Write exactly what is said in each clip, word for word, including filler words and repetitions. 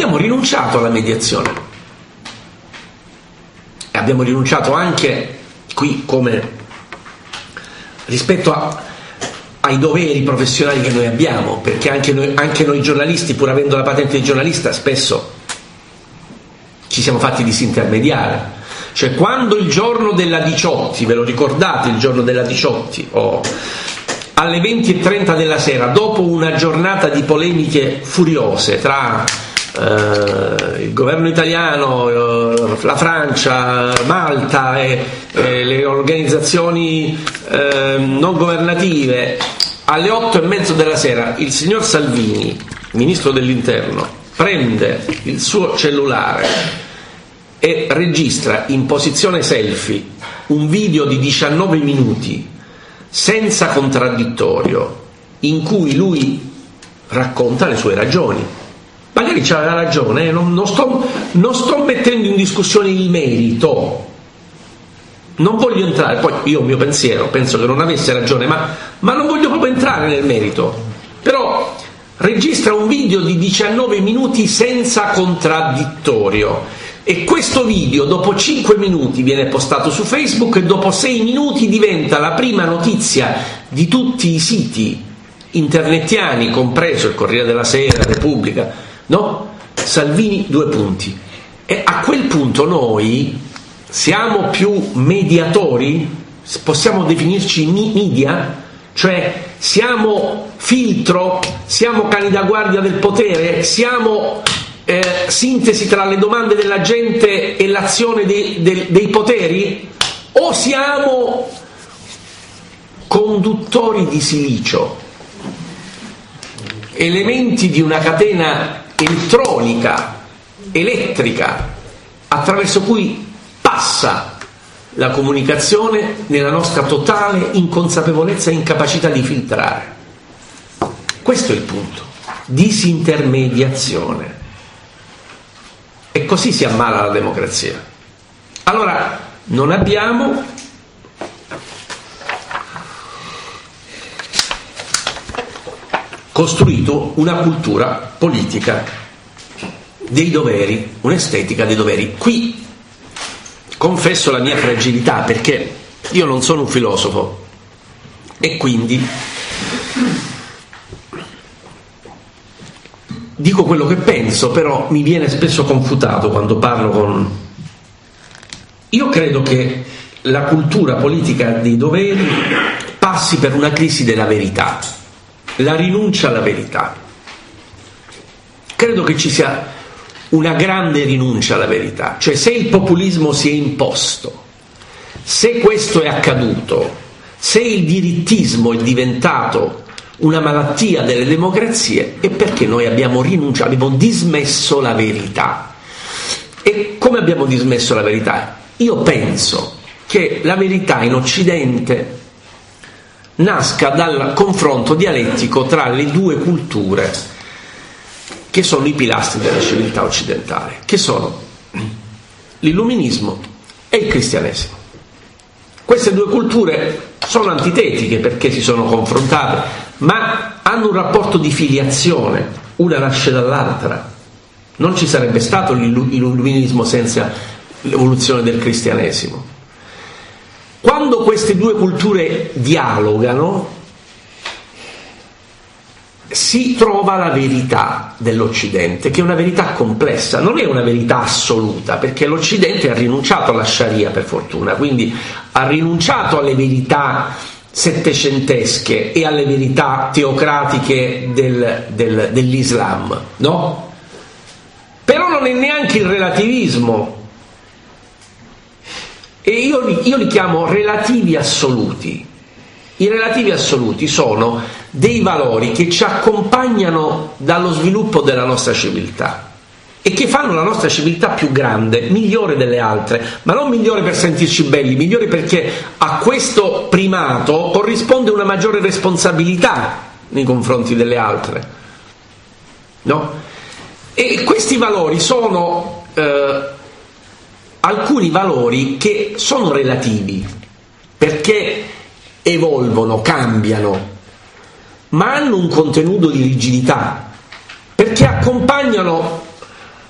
abbiamo rinunciato alla mediazione e abbiamo rinunciato anche qui, come rispetto a, ai doveri professionali che noi abbiamo, perché anche noi, anche noi giornalisti, pur avendo la patente di giornalista, spesso ci siamo fatti disintermediare. Cioè, quando il giorno della Diciotti, ve lo ricordate il giorno della Diciotti, oh, alle venti e trenta della sera, dopo una giornata di polemiche furiose tra eh, il governo italiano, eh, la Francia, Malta e, e le organizzazioni eh, non governative, alle otto e mezzo della sera il signor Salvini, ministro dell'interno, prende il suo cellulare e registra in posizione selfie un video di diciannove minuti senza contraddittorio, in cui lui racconta le sue ragioni. Magari c'ha la ragione, eh? non, non, sto, non sto mettendo in discussione il merito, non voglio entrare, poi io il mio pensiero penso che non avesse ragione, ma, ma non voglio proprio entrare nel merito, però registra un video di diciannove minuti senza contraddittorio. E questo video dopo cinque minuti viene postato su Facebook e dopo sei minuti diventa la prima notizia di tutti i siti internetiani, compreso il Corriere della Sera, Repubblica, no? Salvini due punti. E a quel punto noi siamo più mediatori? Possiamo definirci media? Cioè siamo filtro? Siamo cani da guardia del potere? Siamo Eh, sintesi tra le domande della gente e l'azione dei, dei, dei poteri, o siamo conduttori di silicio, elementi di una catena elettronica, elettrica, attraverso cui passa la comunicazione nella nostra totale inconsapevolezza e incapacità di filtrare? Questo è il punto: disintermediazione. E così si ammala la democrazia. Allora, non abbiamo costruito una cultura politica dei doveri, un'estetica dei doveri. Qui confesso la mia fragilità, perché io non sono un filosofo e quindi dico quello che penso, però mi viene spesso confutato quando parlo con... Io credo che la cultura politica dei doveri passi per una crisi della verità, la rinuncia alla verità. Credo che ci sia una grande rinuncia alla verità, cioè se il populismo si è imposto, se questo è accaduto, se il dirittismo è diventato una malattia delle democrazie, è perché noi abbiamo rinunciato, abbiamo dismesso la verità. E come abbiamo dismesso la verità? Io penso che la verità in Occidente nasca dal confronto dialettico tra le due culture che sono i pilastri della civiltà occidentale, che sono l'illuminismo e il cristianesimo. Queste due culture sono antitetiche perché si sono confrontate, ma hanno un rapporto di filiazione, una nasce dall'altra. Non ci sarebbe stato l'illuminismo senza l'evoluzione del cristianesimo. Quando queste due culture dialogano, si trova la verità dell'Occidente, che è una verità complessa, non è una verità assoluta, perché l'Occidente ha rinunciato alla Sharia, per fortuna, quindi ha rinunciato alle verità settecentesche e alle verità teocratiche del, del, dell'Islam, no? Però non è neanche il relativismo, e io, io li chiamo relativi assoluti. I relativi assoluti sono dei valori che ci accompagnano dallo sviluppo della nostra civiltà e che fanno la nostra civiltà più grande, migliore delle altre, ma non migliore per sentirci belli, migliore perché a questo primato corrisponde una maggiore responsabilità nei confronti delle altre, no? E questi valori sono eh, alcuni valori che sono relativi perché evolvono, cambiano, ma hanno un contenuto di rigidità perché accompagnano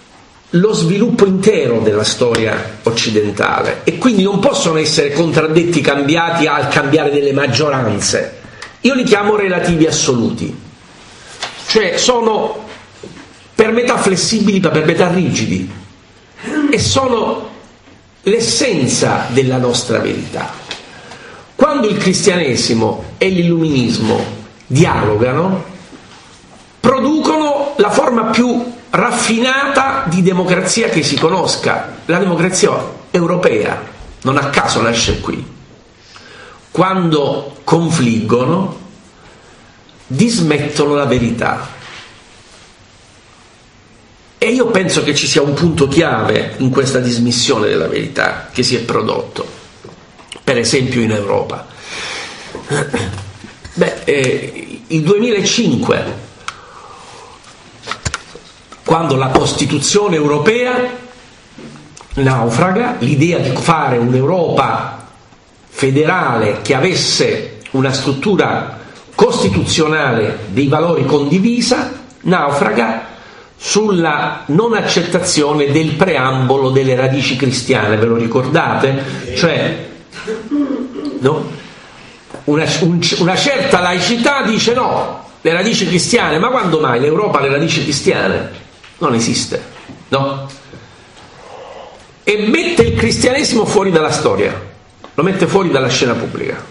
lo sviluppo intero della storia occidentale e quindi non possono essere contraddetti, cambiati al cambiare delle maggioranze. Io li chiamo relativi assoluti, cioè sono per metà flessibili ma per metà rigidi e sono l'essenza della nostra verità. Quando il cristianesimo e l'illuminismo dialogano, producono la forma più raffinata di democrazia che si conosca, la democrazia europea, non a caso nasce qui. Quando confliggono, dismettono la verità. E io penso che ci sia un punto chiave in questa dismissione della verità che si è prodotto, per esempio in Europa. Beh, eh, il duemilacinque, quando la Costituzione europea naufraga, l'idea di fare un'Europa federale che avesse una struttura costituzionale dei valori condivisa, naufraga sulla non accettazione del preambolo delle radici cristiane, ve lo ricordate? Cioè, no? una, un, una certa laicità dice no, le radici cristiane, ma quando mai l'Europa ha le radici cristiane? Non esiste, no? E mette il cristianesimo fuori dalla storia, lo mette fuori dalla scena pubblica.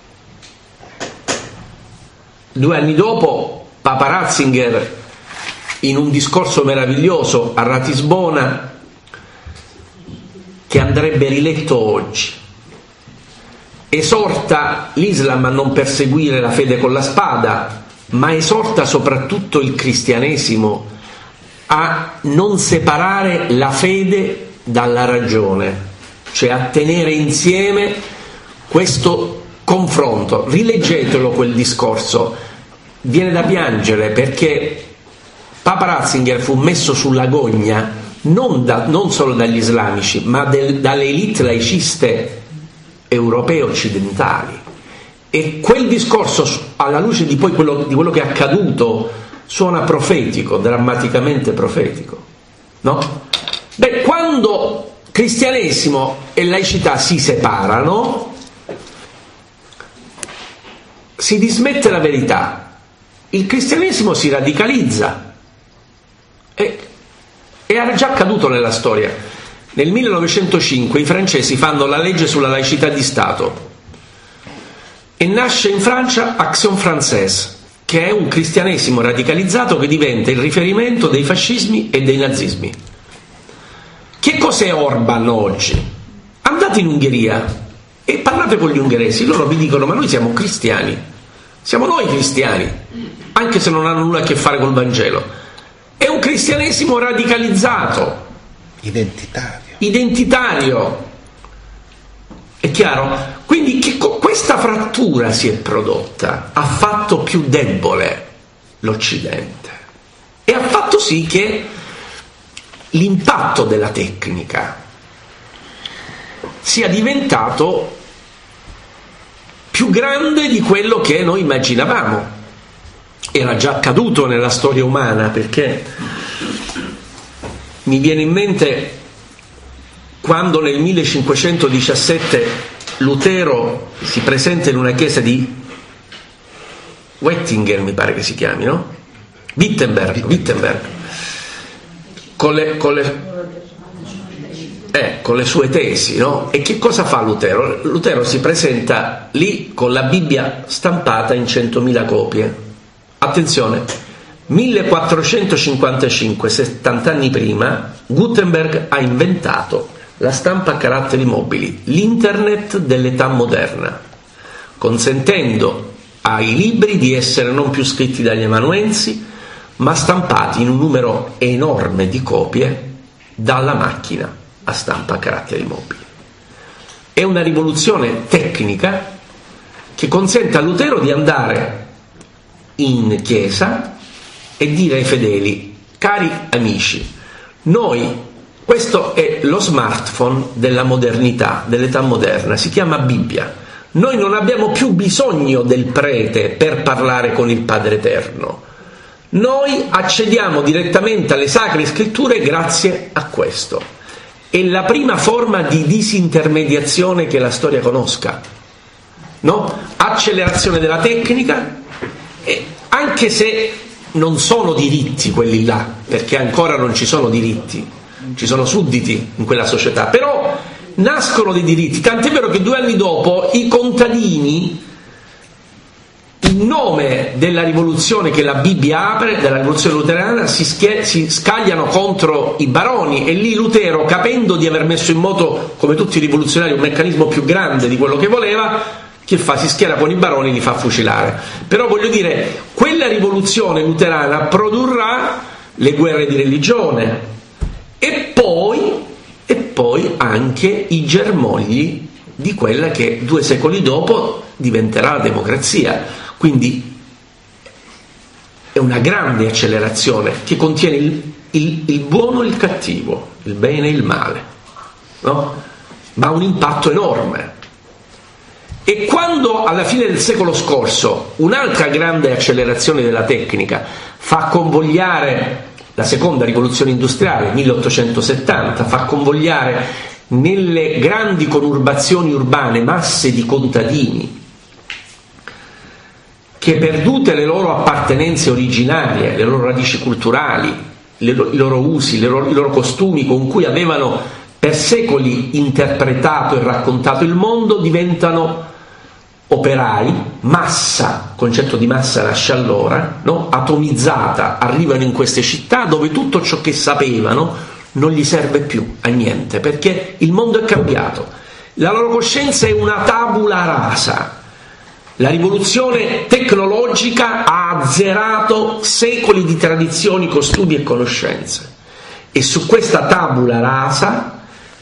Due anni dopo Papa Ratzinger, in un discorso meraviglioso a Ratisbona, che andrebbe riletto oggi, esorta l'Islam a non perseguire la fede con la spada, ma esorta soprattutto il cristianesimo a non separare la fede dalla ragione, cioè a tenere insieme questo confronto. Rileggetelo quel discorso, viene da piangere, perché Papa Ratzinger fu messo sulla gogna non, da, non solo dagli islamici, ma del, dalle elite laiciste europee occidentali, e quel discorso, alla luce di poi quello, di quello che è accaduto, suona profetico, drammaticamente profetico, no? Beh, quando cristianesimo e laicità si separano, si dismette la verità, il cristianesimo si radicalizza, e, e era già accaduto nella storia. Nel millenovecentocinque i francesi fanno la legge sulla laicità di Stato e nasce in Francia Action Française, che è un cristianesimo radicalizzato che diventa il riferimento dei fascismi e dei nazismi. Che cos'è Orban oggi? Andate in Ungheria e parlate con gli ungheresi, loro vi dicono: ma noi siamo cristiani, siamo noi cristiani, anche se non hanno nulla a che fare col Vangelo. È un cristianesimo radicalizzato, identitario. Identitario. È chiaro? Quindi che questa frattura si è prodotta, ha fatto più debole l'Occidente e ha fatto sì che l'impatto della tecnica sia diventato più grande di quello che noi immaginavamo. Era già accaduto nella storia umana, perché mi viene in mente quando nel millecinquecentodiciassette Lutero si presenta in una chiesa di Wettingen, mi pare che si chiami, no? Wittenberg, Wittenberg, con le, con le, eh, con le sue tesi, no? E che cosa fa Lutero? Lutero si presenta lì con la Bibbia stampata in centomila copie. Attenzione, millequattrocentocinquantacinque, settanta anni prima, Gutenberg ha inventato la stampa a caratteri mobili, l'internet dell'età moderna, consentendo ai libri di essere non più scritti dagli amanuensi, ma stampati in un numero enorme di copie dalla macchina a stampa a caratteri mobili. È una rivoluzione tecnica che consente a Lutero di andare in chiesa e dire ai fedeli: cari amici, noi, questo è lo smartphone della modernità, dell'età moderna, si chiama Bibbia. Noi non abbiamo più bisogno del prete per parlare con il Padre Eterno. Noi accediamo direttamente alle sacre scritture grazie a questo. È la prima forma di disintermediazione che la storia conosca, no? Accelerazione della tecnica, e anche se non sono diritti quelli là, perché ancora non ci sono diritti, ci sono sudditi in quella società, però nascono dei diritti, tant'è vero che due anni dopo i contadini, in nome della rivoluzione che la Bibbia apre, della rivoluzione luterana, si, schie- si scagliano contro i baroni, e lì Lutero, capendo di aver messo in moto, come tutti i rivoluzionari, un meccanismo più grande di quello che voleva, che fa? Si schiera con i baroni e li fa fucilare. Però voglio dire, quella rivoluzione luterana produrrà le guerre di religione e poi, e poi anche i germogli di quella che due secoli dopo diventerà la democrazia. Quindi è una grande accelerazione che contiene il, il, il buono e il cattivo, il bene e il male, no? Ma ha un impatto enorme. E quando alla fine del secolo scorso un'altra grande accelerazione della tecnica fa convogliare la seconda rivoluzione industriale, milleottocentosettanta, fa convogliare nelle grandi conurbazioni urbane masse di contadini che, perdute le loro appartenenze originarie, le loro radici culturali, le lo- i loro usi, le loro, i loro costumi con cui avevano per secoli interpretato e raccontato il mondo, diventano operai, massa, il concetto di massa nasce allora, no? Atomizzata, arrivano in queste città dove tutto ciò che sapevano non gli serve più a niente, perché il mondo è cambiato, la loro coscienza è una tabula rasa. La rivoluzione tecnologica ha azzerato secoli di tradizioni, costumi e conoscenze, e su questa tabula rasa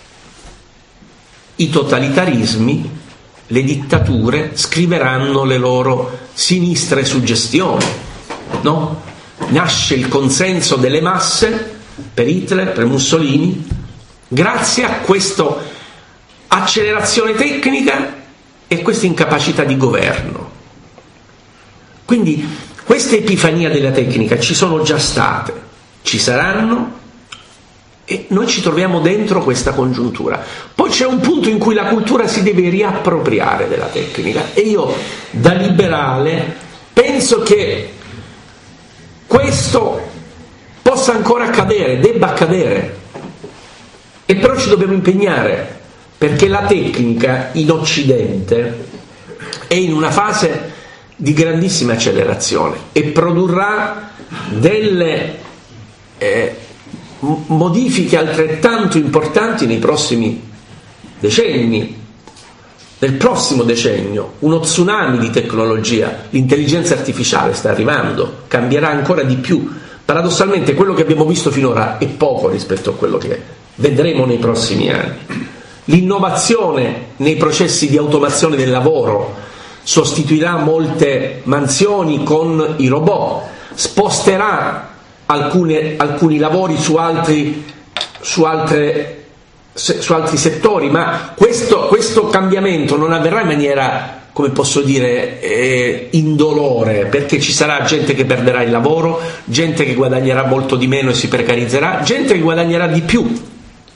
i totalitarismi, le dittature scriveranno le loro sinistre suggestioni, no? Nasce il consenso delle masse per Hitler, per Mussolini, grazie a questa accelerazione tecnica e questa incapacità di governo. Quindi queste epifania della tecnica ci sono già state, ci saranno, e noi ci troviamo dentro questa congiuntura. Poi c'è un punto in cui la cultura si deve riappropriare della tecnica, e io da liberale penso che questo possa ancora accadere, debba accadere, e però ci dobbiamo impegnare, perché la tecnica in Occidente è in una fase di grandissima accelerazione e produrrà delle eh, modifiche altrettanto importanti nei prossimi decenni. Nel prossimo decennio uno tsunami di tecnologia, l'intelligenza artificiale sta arrivando, cambierà ancora di più. Paradossalmente quello che abbiamo visto finora è poco rispetto a quello che vedremo nei prossimi anni. L'innovazione nei processi di automazione del lavoro sostituirà molte mansioni con i robot, sposterà alcune, alcuni lavori su altri, su, altre, su altri settori, ma questo, questo cambiamento non avverrà in maniera, come posso dire, eh, indolore, perché ci sarà gente che perderà il lavoro, gente che guadagnerà molto di meno e si precarizzerà, gente che guadagnerà di più.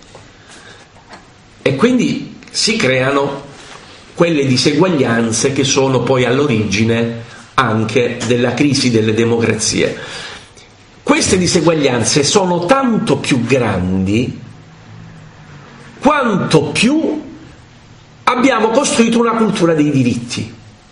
E quindi si creano quelle diseguaglianze che sono poi all'origine anche della crisi delle democrazie. Queste diseguaglianze sono tanto più grandi quanto più abbiamo costruito una cultura dei diritti,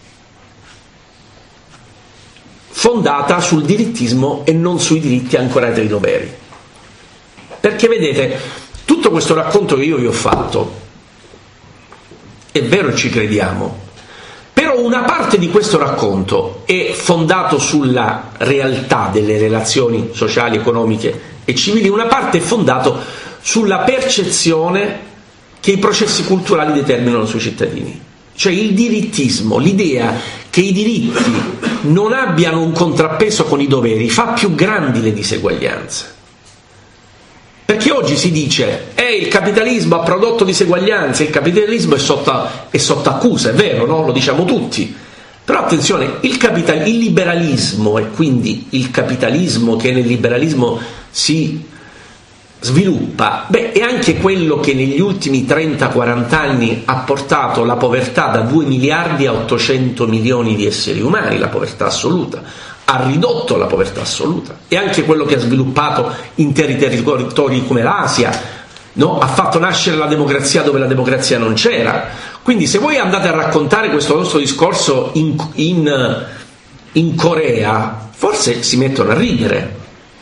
fondata sul dirittismo e non sui diritti ancorati ai doveri. Perché vedete, tutto questo racconto che io vi ho fatto è vero e ci crediamo, però una parte di questo racconto è fondato sulla realtà delle relazioni sociali, economiche e civili, una parte è fondato sulla percezione che i processi culturali determinano sui cittadini. Cioè il dirittismo, l'idea che i diritti non abbiano un contrappeso con i doveri, fa più grandi le diseguaglianze. Perché oggi si dice eh, il capitalismo ha prodotto diseguaglianze, il capitalismo è sotto, è sotto accusa, è vero, no? Lo diciamo tutti, Però attenzione, il, capital- il liberalismo, e quindi il capitalismo che nel liberalismo si sviluppa, beh, è anche quello che negli ultimi trenta quaranta anni ha portato la povertà da due miliardi a ottocento milioni di esseri umani, la povertà assoluta, ha ridotto la povertà assoluta, è anche quello che ha sviluppato interi territori come l'Asia, no? Ha fatto nascere la democrazia dove la democrazia non c'era. Quindi se voi andate a raccontare questo nostro discorso in, in, in Corea, forse si mettono a ridere,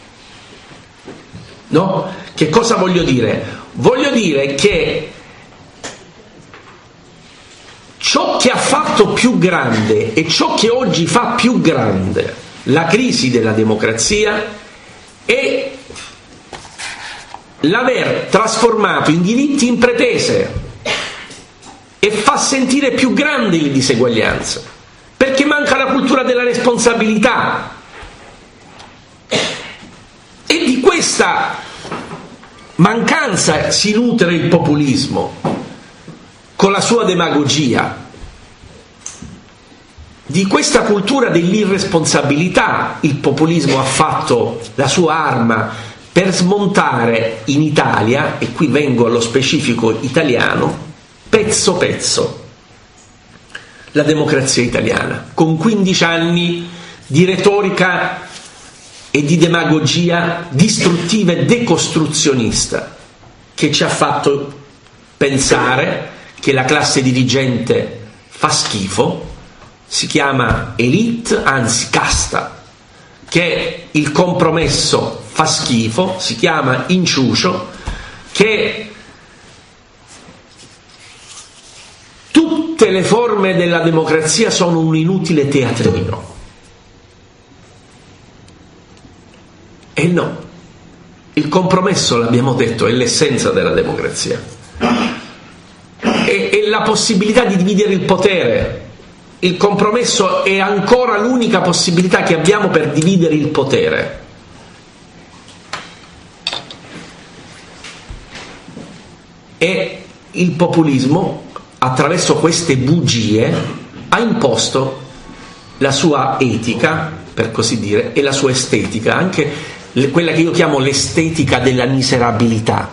no? Che cosa voglio dire? Voglio dire che ciò che ha fatto più grande e ciò che oggi fa più grande la crisi della democrazia è l'aver trasformato i diritti in pretese e fa sentire più grandi le diseguaglianze, perché manca la cultura della responsabilità. E di questa mancanza si nutre il populismo con la sua demagogia. Di questa cultura dell'irresponsabilità il populismo ha fatto la sua arma per smontare in Italia, e qui vengo allo specifico italiano, pezzo pezzo la democrazia italiana, con quindici anni di retorica e di demagogia distruttiva e decostruzionista che ci ha fatto pensare che la classe dirigente fa schifo, si chiama elite, anzi casta, che il compromesso fa schifo, si chiama inciucio, che tutte le forme della democrazia sono un inutile teatrino. E no, il compromesso, l'abbiamo detto, è l'essenza della democrazia, è, è la possibilità di dividere il potere. Il compromesso è ancora l'unica possibilità che abbiamo per dividere il potere. E il populismo, attraverso queste bugie, ha imposto la sua etica, per così dire, e la sua estetica, anche quella che io chiamo l'estetica della miserabilità.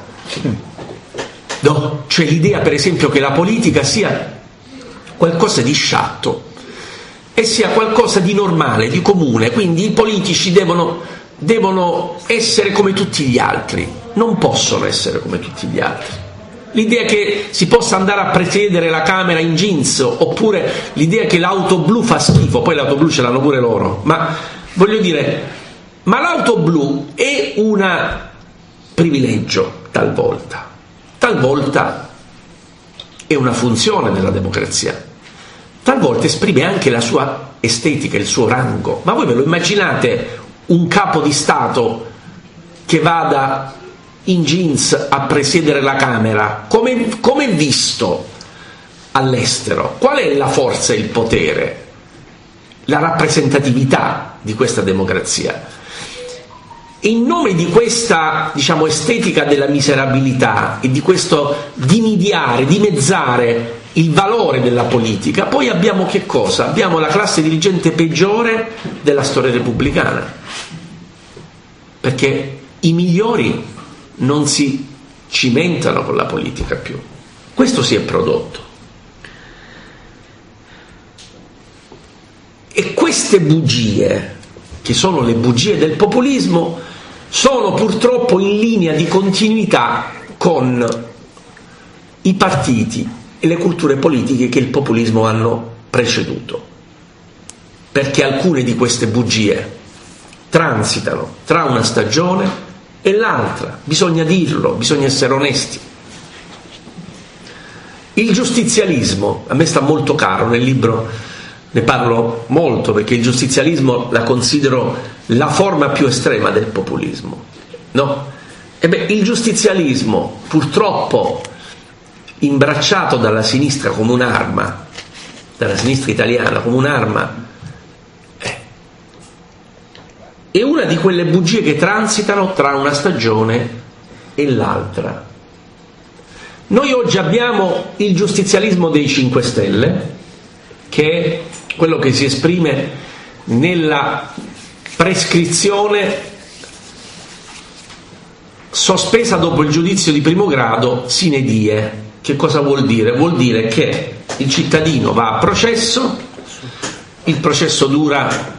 No? Cioè l'idea, per esempio, che la politica sia qualcosa di sciatto e sia qualcosa di normale, di comune, quindi i politici devono, devono essere come tutti gli altri, non possono essere come tutti gli altri. L'idea che si possa andare a presiedere la Camera in jeans, oppure l'idea che l'auto blu fa schifo, poi l'auto blu ce l'hanno pure loro, ma voglio dire, ma l'auto blu è un privilegio talvolta, talvolta è una funzione della democrazia, talvolta esprime anche la sua estetica, il suo rango. Ma voi ve lo immaginate un capo di Stato che vada in jeans a presiedere la Camera? Come, come è visto all'estero? Qual è la forza e il potere, la rappresentatività di questa democrazia? In nome di questa, diciamo, estetica della miserabilità e di questo dimidiare, dimezzare il valore della politica, poi abbiamo che cosa? Abbiamo la classe dirigente peggiore della storia repubblicana, perché i migliori non si cimentano con la politica più. Questo si è prodotto. E queste bugie, che sono le bugie del populismo, sono purtroppo in linea di continuità con i partiti e le culture politiche che il populismo hanno preceduto, perché alcune di queste bugie transitano tra una stagione e l'altra, bisogna dirlo, bisogna essere onesti. Il giustizialismo a me sta molto caro, nel libro ne parlo molto, perché il giustizialismo la considero la forma più estrema del populismo, no? E beh, il giustizialismo, purtroppo imbracciato dalla sinistra come un'arma, dalla sinistra italiana come un'arma, è una di quelle bugie che transitano tra una stagione e l'altra. Noi oggi abbiamo il giustizialismo dei cinque Stelle, che quello che si esprime nella prescrizione sospesa dopo il giudizio di primo grado sine die. Che cosa vuol dire? Vuol dire che il cittadino va a processo, il processo dura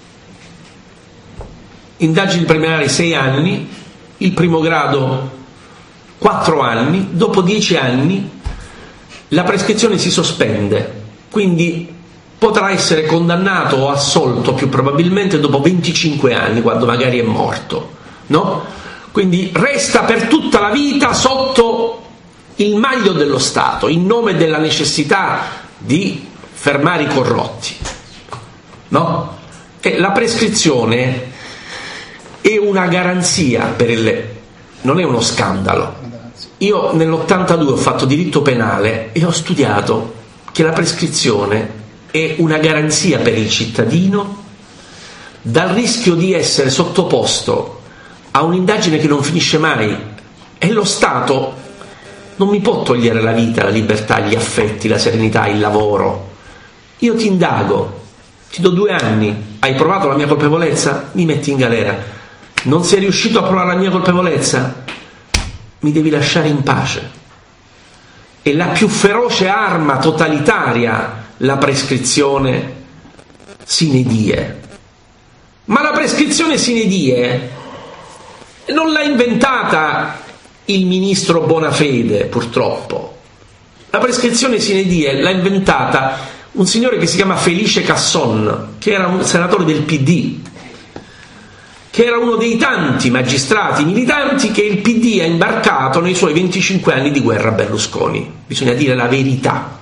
indagini preliminari sei anni, il primo grado quattro anni, dopo dieci anni la prescrizione si sospende, quindi potrà essere condannato o assolto più probabilmente dopo venticinque anni, quando magari è morto, no? Quindi resta per tutta la vita sotto il maglio dello Stato, in nome della necessità di fermare i corrotti, no? E la prescrizione è una garanzia per il... non è uno scandalo. Io nell'ottantadue ho fatto diritto penale e ho studiato che la prescrizione è una garanzia per il cittadino dal rischio di essere sottoposto a un'indagine che non finisce mai, e lo Stato non mi può togliere la vita, la libertà, gli affetti, la serenità, il lavoro. Io ti indago, ti do due anni, hai provato la mia colpevolezza? Mi metti in galera. Non sei riuscito a provare la mia colpevolezza? Mi devi lasciare in pace. È la più feroce arma totalitaria la prescrizione sine die. Ma la prescrizione sine die non l'ha inventata il ministro Bonafede, purtroppo. La prescrizione sine die l'ha inventata un signore che si chiama Felice Casson, che era un senatore del P D, che era uno dei tanti magistrati militanti che il P D ha imbarcato nei suoi venticinque anni di guerra a Berlusconi. Bisogna dire la verità.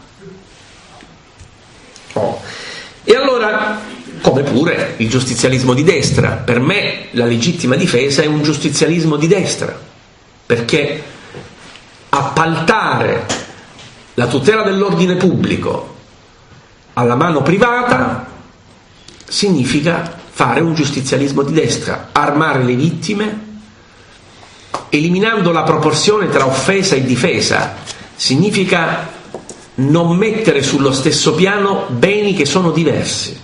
Oh. E allora, come pure il giustizialismo di destra, per me la legittima difesa è un giustizialismo di destra, perché appaltare la tutela dell'ordine pubblico alla mano privata significa fare un giustizialismo di destra, armare le vittime, eliminando la proporzione tra offesa e difesa, significa non mettere sullo stesso piano beni che sono diversi.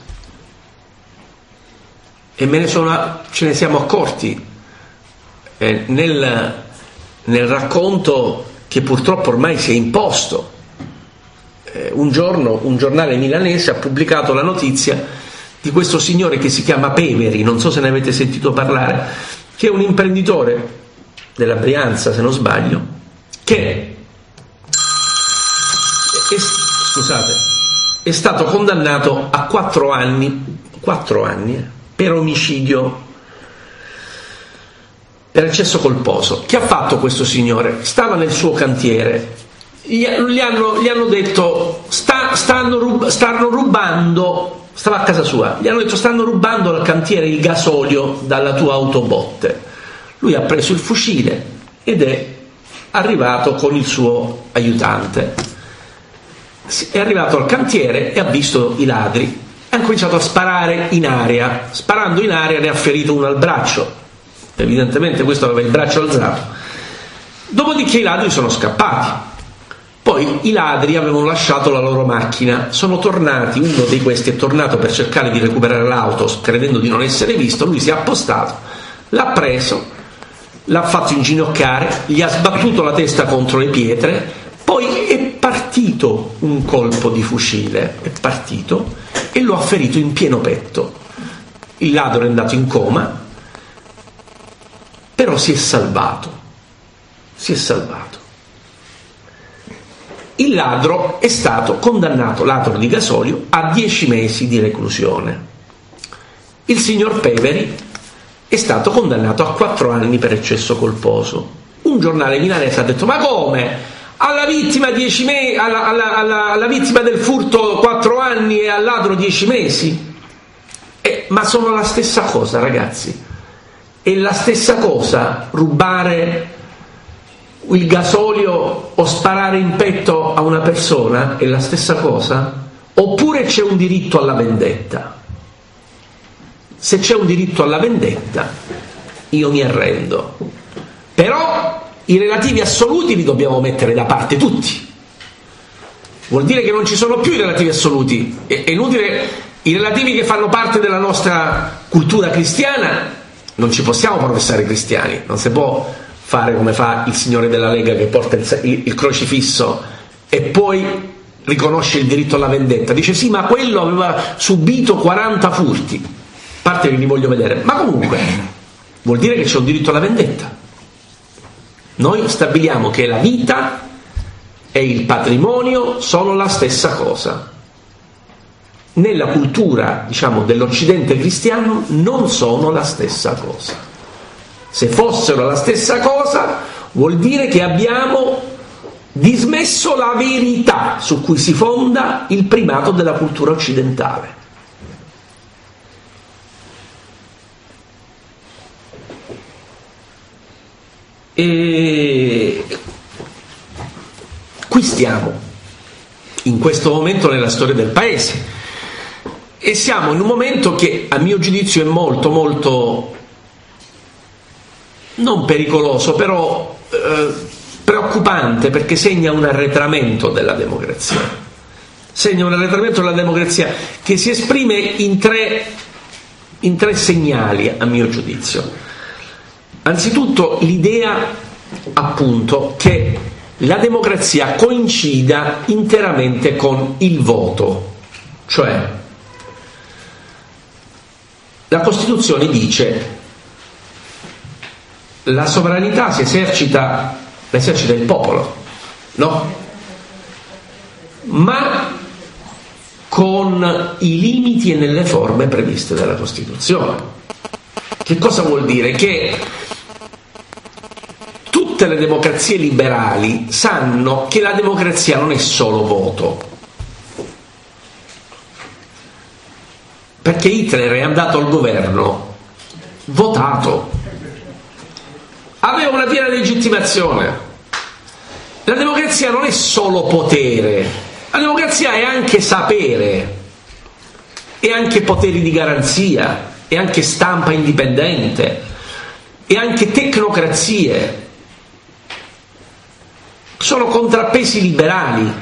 E me ne sono, ce ne siamo accorti eh, nel, nel racconto che purtroppo ormai si è imposto. Eh, un giorno un giornale milanese ha pubblicato la notizia di questo signore che si chiama Peveri, non so se ne avete sentito parlare, che è un imprenditore della Brianza, se non sbaglio, che è, scusate, è stato condannato a quattro anni, quattro anni eh, per omicidio, per eccesso colposo. Che ha fatto questo signore? Stava nel suo cantiere, gli, gli, hanno, gli hanno detto sta, stanno, rub, stanno rubando, stava a casa sua, gli hanno detto stanno rubando al cantiere il gasolio dalla tua autobotte. Lui ha preso il fucile ed è arrivato con il suo aiutante, è arrivato al cantiere e ha visto i ladri, ha cominciato a sparare in aria. Sparando in aria ne ha ferito uno al braccio, evidentemente questo aveva il braccio alzato. Dopodiché i ladri sono scappati. Poi i ladri avevano lasciato la loro macchina, sono tornati, uno di questi è tornato per cercare di recuperare l'auto credendo di non essere visto, lui si è appostato, l'ha preso, l'ha fatto inginocchiare, gli ha sbattuto la testa contro le pietre, poi è partito un colpo di fucile, è partito e lo ha ferito in pieno petto. Il ladro è andato in coma, però si è salvato, si è salvato. Il ladro è stato condannato, ladro di gasolio, a dieci mesi di reclusione. Il signor Peveri è stato condannato a quattro anni per eccesso colposo. Un giornale milanese ha detto: ma come? Alla vittima dieci mesi, alla, alla, alla, alla vittima del furto quattro anni e al ladro dieci mesi? Eh, ma sono la stessa cosa, ragazzi. È la stessa cosa rubare il gasolio o sparare in petto a una persona? È la stessa cosa? Oppure c'è un diritto alla vendetta? Se c'è un diritto alla vendetta, io mi arrendo. Però i relativi assoluti li dobbiamo mettere da parte tutti. vuol dire che non ci sono più i relativi assoluti. È, è inutile, i relativi che fanno parte della nostra cultura cristiana, non ci possiamo professare cristiani, non si può fare come fa il signore della Lega che porta il, il, il crocifisso e poi riconosce il diritto alla vendetta. Dice sì, ma quello aveva subito quaranta furti, a parte che li voglio vedere, ma comunque vuol dire che c'è un diritto alla vendetta. Noi stabiliamo che la vita e il patrimonio sono la stessa cosa. Nella cultura, diciamo, dell'Occidente cristiano non sono la stessa cosa. Se fossero la stessa cosa, vuol dire che abbiamo dismesso la verità su cui si fonda il primato della cultura occidentale. E qui stiamo, in questo momento nella storia del paese, e siamo in un momento che a mio giudizio è molto molto non pericoloso, però eh, preoccupante, perché segna un arretramento della democrazia. Segna un arretramento della democrazia che si esprime in tre, in tre segnali, a mio giudizio. Anzitutto l'idea, appunto, che la democrazia coincida interamente con il voto, cioè la Costituzione dice la sovranità si esercita, la esercita il popolo, no? Ma con i limiti e nelle forme previste dalla Costituzione. Che cosa vuol dire? Che tutte le democrazie liberali sanno che la democrazia non è solo voto, perché Hitler è andato al governo votato, aveva una piena legittimazione. La democrazia non è solo potere, la democrazia è anche sapere, è anche poteri di garanzia, è anche stampa indipendente, è anche tecnocrazie, sono contrappesi liberali,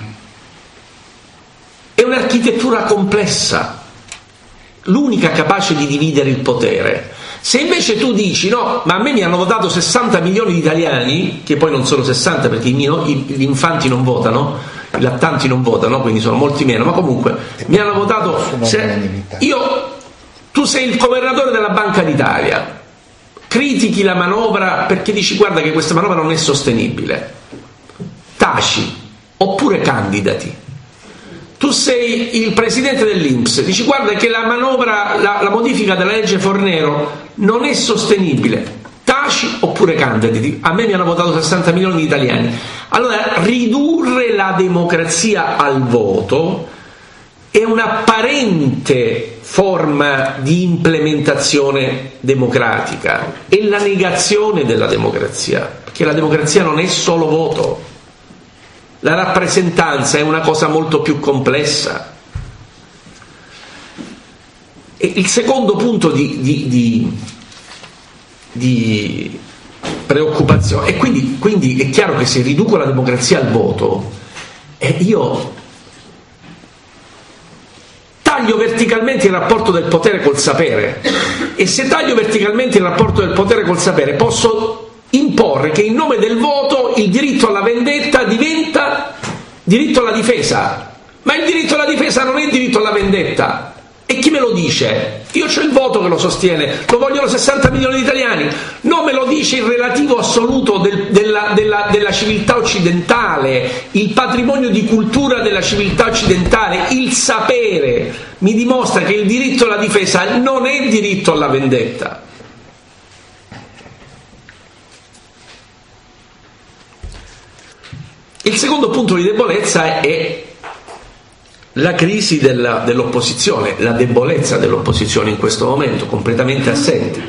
è un'architettura complessa, l'unica capace di dividere il potere. Se invece tu dici no, ma a me mi hanno votato sessanta milioni di italiani, che poi non sono sessanta perché i mio, gli infanti non votano, i lattanti non votano, quindi sono molti meno, ma comunque mi hanno votato, se, io, tu sei il governatore della Banca d'Italia, critichi la manovra perché dici guarda che questa manovra non è sostenibile, taci oppure candidati. Tu sei il presidente dell'I N P S, dici guarda che la manovra, la, la modifica della legge Fornero non è sostenibile, taci oppure candidati. A me mi hanno votato sessanta milioni di italiani. Allora ridurre la democrazia al voto è un'apparente forma di implementazione democratica, è la negazione della democrazia, perché la democrazia non è solo voto. La rappresentanza è una cosa molto più complessa. E il secondo punto di, di, di, di preoccupazione, e quindi, quindi è chiaro che se riduco la democrazia al voto, eh, io taglio verticalmente il rapporto del potere col sapere, e se taglio verticalmente il rapporto del potere col sapere posso imporre che in nome del voto il diritto alla vendetta diventa diritto alla difesa, ma il diritto alla difesa non è il diritto alla vendetta. E chi me lo dice? Io c'ho il voto che lo sostiene, lo vogliono sessanta milioni di italiani, non me lo dice il relativo assoluto del, della, della, della civiltà occidentale, il patrimonio di cultura della civiltà occidentale, il sapere mi dimostra che il diritto alla difesa non è il diritto alla vendetta. Il secondo punto di debolezza è la crisi della, dell'opposizione, la debolezza dell'opposizione in questo momento, completamente assente,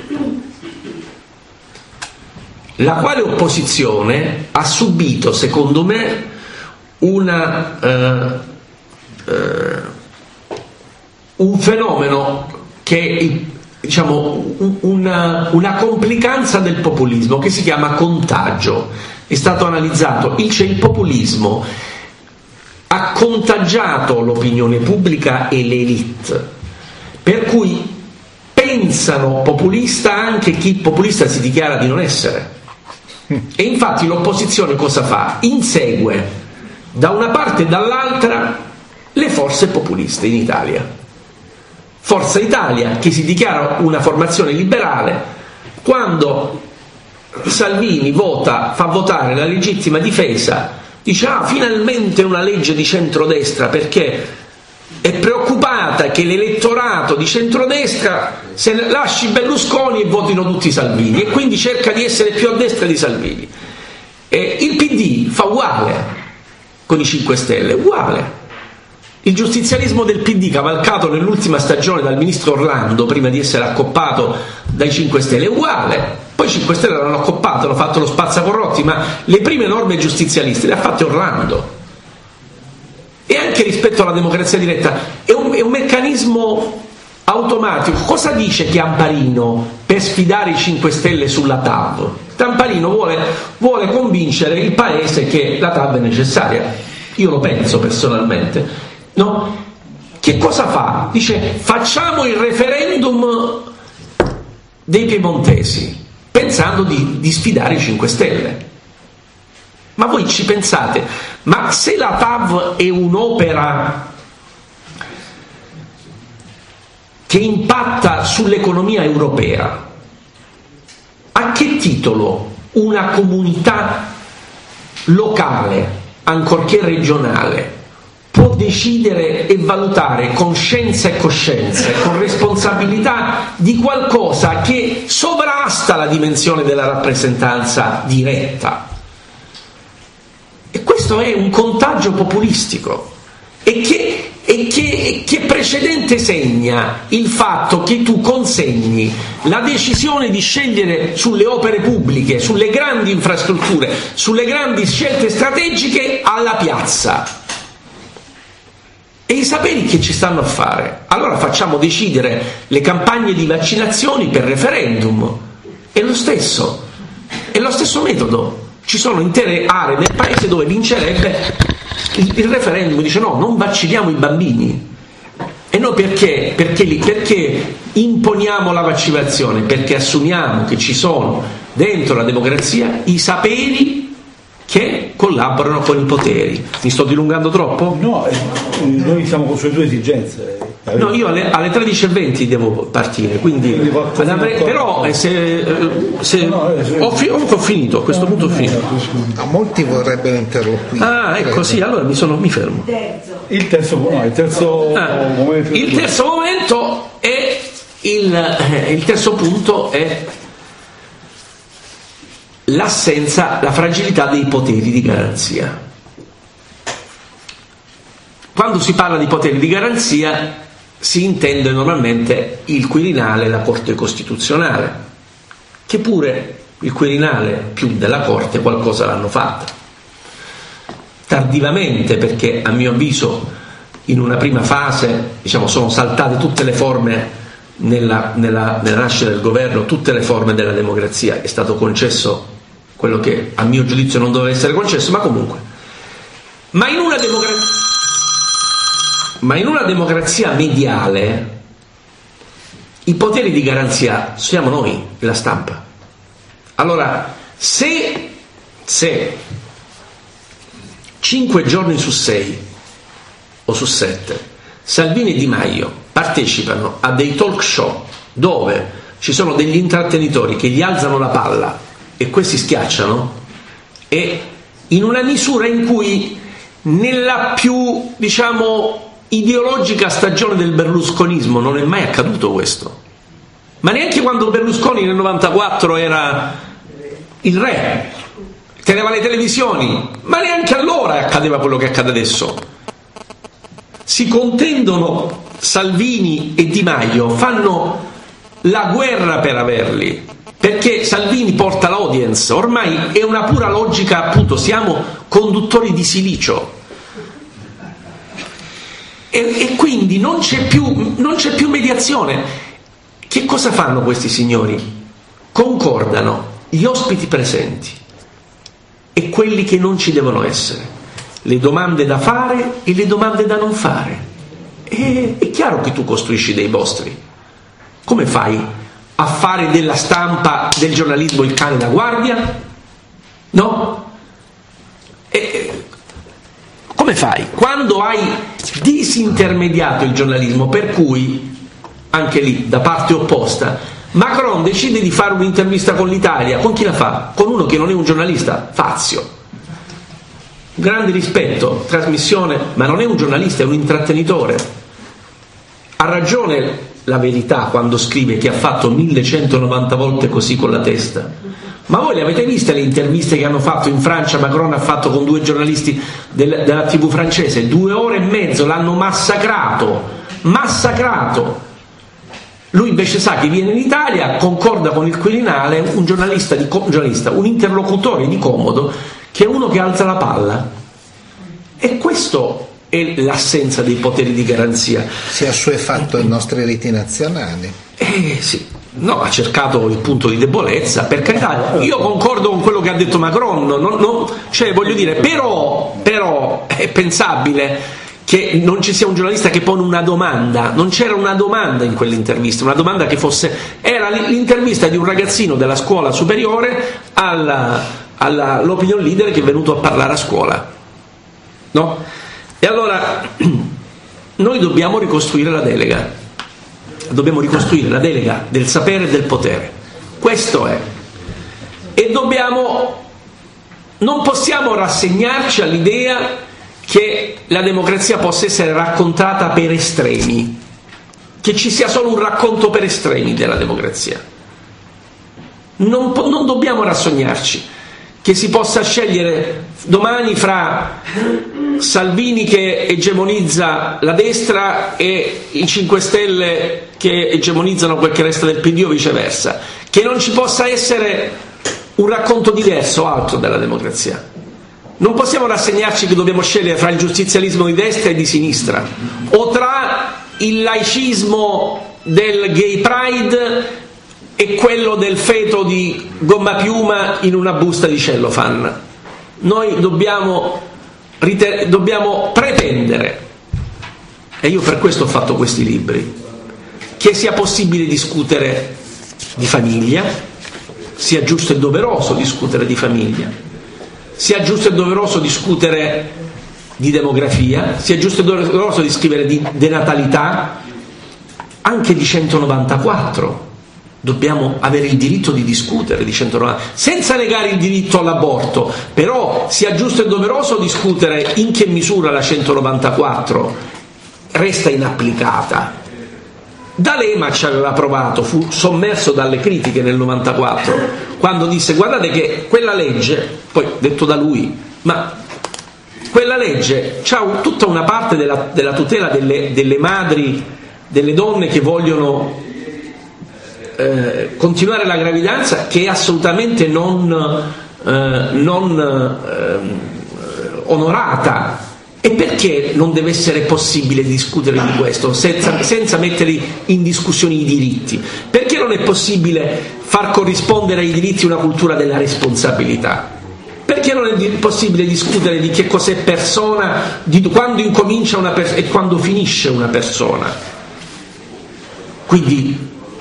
la quale opposizione ha subito, secondo me, una, eh, eh, un fenomeno che è, diciamo, una, una complicanza del populismo che si chiama contagio. È stato analizzato, il, c'è il populismo ha contagiato l'opinione pubblica e le elite, per cui pensano populista anche chi populista si dichiara di non essere. E infatti l'opposizione cosa fa? Insegue da una parte e dall'altra le forze populiste in Italia. Forza Italia, che si dichiara una formazione liberale, quando Salvini vota, fa votare la legittima difesa, dice ah, finalmente una legge di centrodestra, perché è preoccupata che l'elettorato di centrodestra se lasci Berlusconi e votino tutti Salvini, e quindi cerca di essere più a destra di Salvini. E il P D fa uguale con i cinque Stelle, uguale. Il giustizialismo del P D, cavalcato nell'ultima stagione dal ministro Orlando prima di essere accoppato dai cinque Stelle, è uguale. Poi i cinque Stelle l'hanno accoppato, hanno fatto lo spazzacorrotti, ma le prime norme giustizialiste le ha fatte Orlando. E anche rispetto alla democrazia diretta è un, è un meccanismo automatico. Cosa dice Chiamparino per sfidare i cinque Stelle sulla T A V? Chiamparino vuole, vuole convincere il paese che la T A V è necessaria. Io lo penso personalmente, no? Che cosa fa? Dice facciamo il referendum dei piemontesi, pensando di, di sfidare i cinque Stelle. Ma voi ci pensate? Ma se la T A V è un'opera che impatta sull'economia europea, a che titolo una comunità locale, ancorché regionale, può decidere e valutare con scienza e coscienza, con responsabilità, di qualcosa che sovrasta la dimensione della rappresentanza diretta? E questo è un contagio populistico, e che, e che, che precedente segna il fatto che tu consegni la decisione di scegliere sulle opere pubbliche, sulle grandi infrastrutture, sulle grandi scelte strategiche alla piazza. E i saperi che ci stanno a fare? Allora facciamo decidere le campagne di vaccinazioni per referendum. È lo stesso, è lo stesso metodo. Ci sono intere aree del paese dove vincerebbe il, il referendum, dice no, non vacciniamo i bambini. E noi perché? Perché, perché imponiamo la vaccinazione? Perché assumiamo che ci sono dentro la democrazia i saperi che collaborano con i poteri. Mi sto dilungando troppo? No, noi siamo sulle due esigenze. No, io alle, alle tredici e venti devo partire, quindi, quindi avrei, però se, se no, no, se, ho, fi, ho finito, a questo no, punto ho finito. A molti vorrebbero interloquire. Ah, ecco, sì, allora mi, sono, mi fermo. Il terzo, no, il terzo ah, momento. Il terzo momento è il, eh, il terzo punto è l'assenza, la fragilità dei poteri di garanzia. Quando si parla di poteri di garanzia si intende normalmente il Quirinale e la Corte Costituzionale, che pure il Quirinale più della Corte qualcosa l'hanno fatta. Tardivamente, perché a mio avviso in una prima fase, diciamo, sono saltate tutte le forme nella, nella, nella nascita del governo, tutte le forme della democrazia, è stato concesso quello che a mio giudizio non doveva essere concesso, ma comunque. Ma in una democrazia Ma in una democrazia mediale i poteri di garanzia siamo noi, la stampa. Allora, se, se cinque giorni su sei o su sette Salvini e Di Maio partecipano a dei talk show dove ci sono degli intrattenitori che gli alzano la palla e questi schiacciano, e in una misura in cui nella più, diciamo, ideologica stagione del berlusconismo non è mai accaduto questo, ma neanche quando Berlusconi nel novantaquattro era il re, teneva le televisioni, ma neanche allora accadeva quello che accade adesso. Si contendono Salvini e Di Maio, fanno la guerra per averli, perché Salvini porta l'audience, ormai è una pura logica, appunto, siamo conduttori di silicio. E, e quindi non c'è più, non c'è più mediazione. Che cosa fanno questi signori? Concordano gli ospiti presenti e quelli che non ci devono essere, le domande da fare e le domande da non fare. E è chiaro che tu costruisci dei mostri. Come fai a fare della stampa, del giornalismo, il cane da guardia? No? E come fai? Quando hai disintermediato il giornalismo, per cui, anche lì, da parte opposta, Macron decide di fare un'intervista con l'Italia, con chi la fa? Con uno che non è un giornalista, Fazio. Grande rispetto, trasmissione, ma non è un giornalista, è un intrattenitore. Ha ragione La Verità quando scrive che ha fatto millecentonovanta volte così con la testa. Ma voi le avete viste le interviste che hanno fatto in Francia? Macron ha fatto con due giornalisti del, della tivù francese, due ore e mezzo, l'hanno massacrato, massacrato. Lui invece sa che viene in Italia, concorda con il Quirinale, un giornalista, di, un giornalista, un interlocutore di comodo, che è uno che alza la palla. E questo è l'assenza dei poteri di garanzia. Si è assuefatto ai nostri riti nazionali. Eh sì, no, ha cercato il punto di debolezza, per carità. Io concordo con quello che ha detto Macron, non, non, cioè voglio dire, però, però è pensabile che non ci sia un giornalista che pone una domanda. Non c'era una domanda in quell'intervista, una domanda che fosse, era l'intervista di un ragazzino della scuola superiore alla, alla, all'opinion leader che è venuto a parlare a scuola, no? E allora noi dobbiamo ricostruire la delega, dobbiamo ricostruire la delega del sapere e del potere, questo è, e dobbiamo, non possiamo rassegnarci all'idea che la democrazia possa essere raccontata per estremi, che ci sia solo un racconto per estremi della democrazia. Non, non dobbiamo rassegnarci che si possa scegliere domani fra Salvini che egemonizza la destra e i cinque Stelle che egemonizzano quel che resta del P D o viceversa, che non ci possa essere un racconto diverso, altro della democrazia. Non possiamo rassegnarci che dobbiamo scegliere fra il giustizialismo di destra e di sinistra, o tra il laicismo del gay pride e quello del feto di gomma piuma in una busta di cellophane. Noi dobbiamo, riter- dobbiamo pretendere, e io per questo ho fatto questi libri, che sia possibile discutere di famiglia, sia giusto e doveroso discutere di famiglia, sia giusto e doveroso discutere di demografia, sia giusto e doveroso di scrivere di denatalità, anche di centonovantaquattro. Dobbiamo avere il diritto di discutere di centonovanta, senza negare il diritto all'aborto, però sia giusto e doveroso discutere in che misura la centonovantaquattro resta inapplicata. D'Alema ci aveva provato, fu sommerso dalle critiche nel novantaquattro, quando disse: guardate che quella legge, poi detto da lui, ma quella legge c'ha tutta una parte della, della tutela delle, delle madri, delle donne che vogliono eh, continuare la gravidanza, che è assolutamente non, eh, non eh, onorata. E perché non deve essere possibile discutere di questo senza, senza mettere in discussione i diritti? Perché non è possibile far corrispondere ai diritti una cultura della responsabilità? Perché non è possibile discutere di che cos'è persona, di quando incomincia una persona e quando finisce una persona? Quindi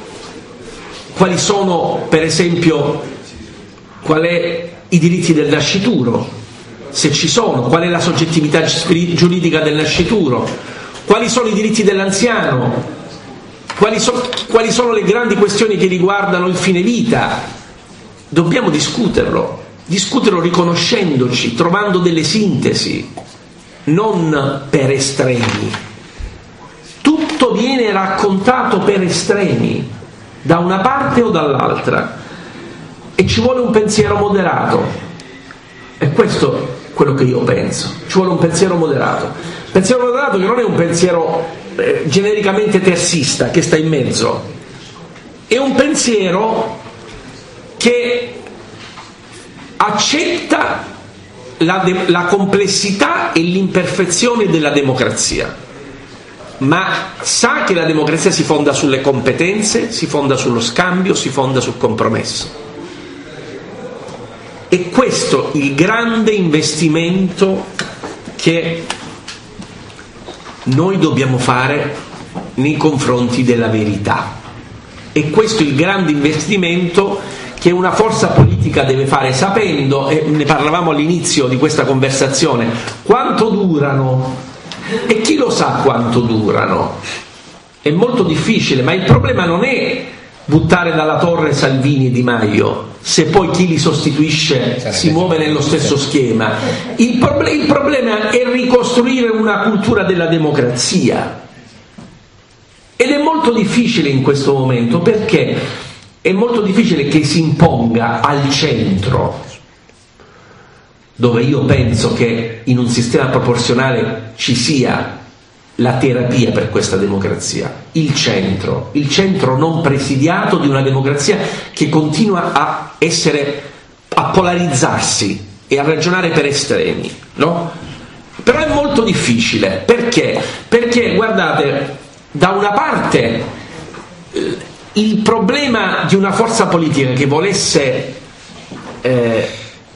quali sono, per esempio, qual è i diritti del nascituro? Se ci sono, qual è la soggettività giuridica del nascituro, quali sono i diritti dell'anziano, quali, so, quali sono le grandi questioni che riguardano il fine vita. Dobbiamo discuterlo, discuterlo riconoscendoci, trovando delle sintesi, non per estremi. Tutto viene raccontato per estremi, da una parte o dall'altra, e ci vuole un pensiero moderato. E questo è quello che io penso, ci vuole un pensiero moderato, pensiero moderato che non è un pensiero eh, genericamente terzista che sta in mezzo, è un pensiero che accetta la, de- la complessità e l'imperfezione della democrazia, ma sa che la democrazia si fonda sulle competenze, si fonda sullo scambio, si fonda sul compromesso. E questo il grande investimento che noi dobbiamo fare nei confronti della verità. E questo è il grande investimento che una forza politica deve fare, sapendo, e ne parlavamo all'inizio di questa conversazione, quanto durano, e chi lo sa quanto durano. È molto difficile, ma il problema non è buttare dalla torre Salvini e Di Maio se poi chi li sostituisce si muove nello stesso schema. Il, proble- il problema è ricostruire una cultura della democrazia, ed è molto difficile in questo momento, perché è molto difficile che si imponga al centro, dove io penso che in un sistema proporzionale ci sia la terapia per questa democrazia, il centro, il centro non presidiato di una democrazia che continua a essere, a polarizzarsi e a ragionare per estremi, no? Però è molto difficile, perché? Perché, guardate, da una parte eh, il problema di una forza politica che volesse eh,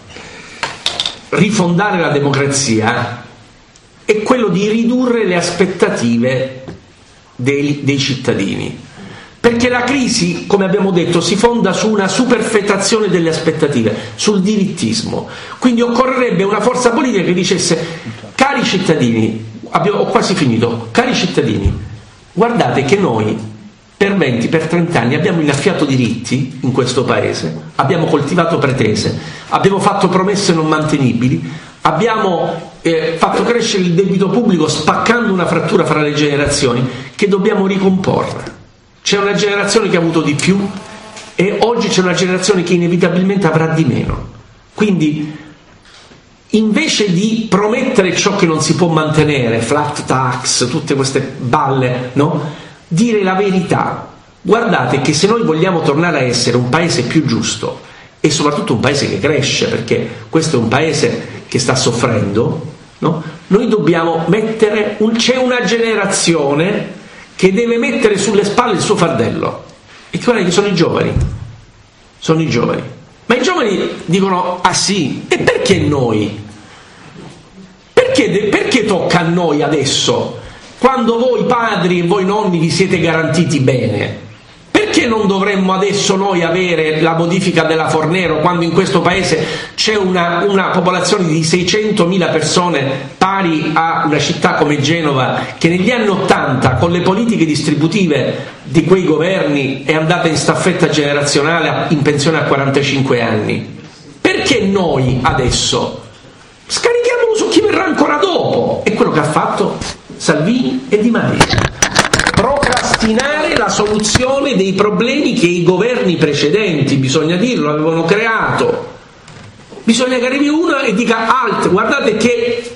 rifondare la democrazia è quello di ridurre le aspettative dei, dei cittadini, perché la crisi, come abbiamo detto, si fonda su una superfetazione delle aspettative, sul dirittismo. Quindi occorrerebbe una forza politica che dicesse: cari cittadini, abbiamo, ho quasi finito, cari cittadini, guardate che noi per venti, per trenta anni abbiamo innaffiato diritti in questo paese, abbiamo coltivato pretese, abbiamo fatto promesse non mantenibili, abbiamo eh, fatto crescere il debito pubblico spaccando una frattura fra le generazioni che dobbiamo ricomporre. C'è una generazione che ha avuto di più e oggi c'è una generazione che inevitabilmente avrà di meno. Quindi, invece di promettere ciò che non si può mantenere, flat tax, tutte queste balle, no? Dire la verità. Guardate che se noi vogliamo tornare a essere un paese più giusto e soprattutto un paese che cresce, perché questo è un paese che sta soffrendo, no? Noi dobbiamo mettere un, c'è una generazione che deve mettere sulle spalle il suo fardello, e che sono i giovani, sono i giovani. Ma i giovani dicono: ah sì, e perché noi? Perché, perché tocca a noi adesso, quando voi padri e voi nonni vi siete garantiti bene? Perché non dovremmo adesso noi avere la modifica della Fornero, quando in questo paese c'è una, una popolazione di seicentomila persone, pari a una città come Genova, che negli anni ottanta con le politiche distributive di quei governi è andata in staffetta generazionale in pensione a quarantacinque anni? Perché noi adesso scarichiamolo su chi verrà ancora dopo? È quello che ha fatto Salvini e Di Maio. Procrastinare la soluzione dei problemi che i governi precedenti, bisogna dirlo, avevano creato. Bisogna che arrivi uno e dica: alt, guardate che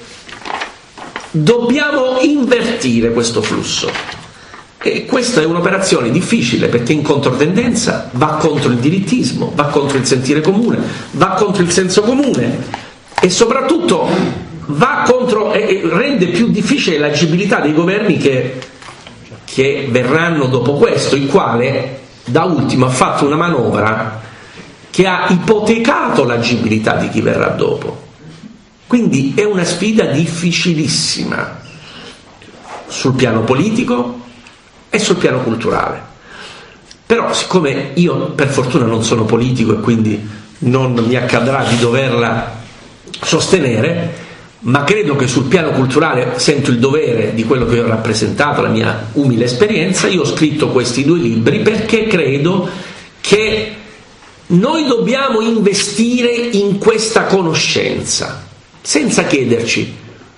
dobbiamo invertire questo flusso. E questa è un'operazione difficile, perché in controtendenza va contro il dirittismo, va contro il sentire comune, va contro il senso comune e soprattutto va contro e rende più difficile l'agibilità dei governi che che verranno dopo questo, il quale da ultimo ha fatto una manovra che ha ipotecato l'agibilità di chi verrà dopo. Quindi è una sfida difficilissima sul piano politico e sul piano culturale. Però, siccome io per fortuna non sono politico e quindi non mi accadrà di doverla sostenere, ma credo che sul piano culturale sento il dovere di quello che ho rappresentato, la mia umile esperienza. Io ho scritto questi due libri perché credo che noi dobbiamo investire in questa conoscenza, senza chiederci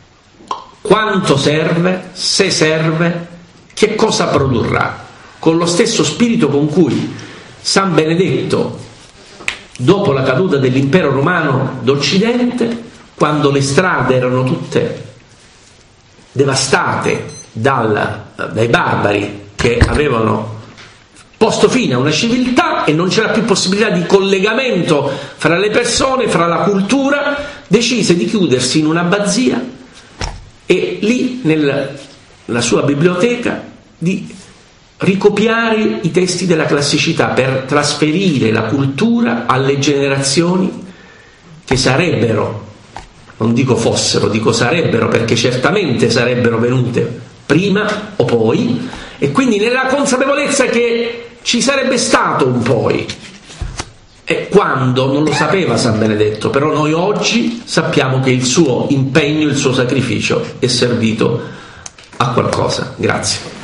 quanto serve, se serve, che cosa produrrà, con lo stesso spirito con cui San Benedetto, dopo la caduta dell'impero romano d'Occidente, quando le strade erano tutte devastate dal, dai barbari che avevano posto fine a una civiltà e non c'era più possibilità di collegamento fra le persone, fra la cultura, decise di chiudersi in un'abbazia e lì nella sua biblioteca di ricopiare i testi della classicità per trasferire la cultura alle generazioni che sarebbero non dico fossero, dico sarebbero, perché certamente sarebbero venute prima o poi, e quindi nella consapevolezza che ci sarebbe stato un poi. E quando non lo sapeva San Benedetto, però noi oggi sappiamo che il suo impegno, il suo sacrificio è servito a qualcosa. Grazie.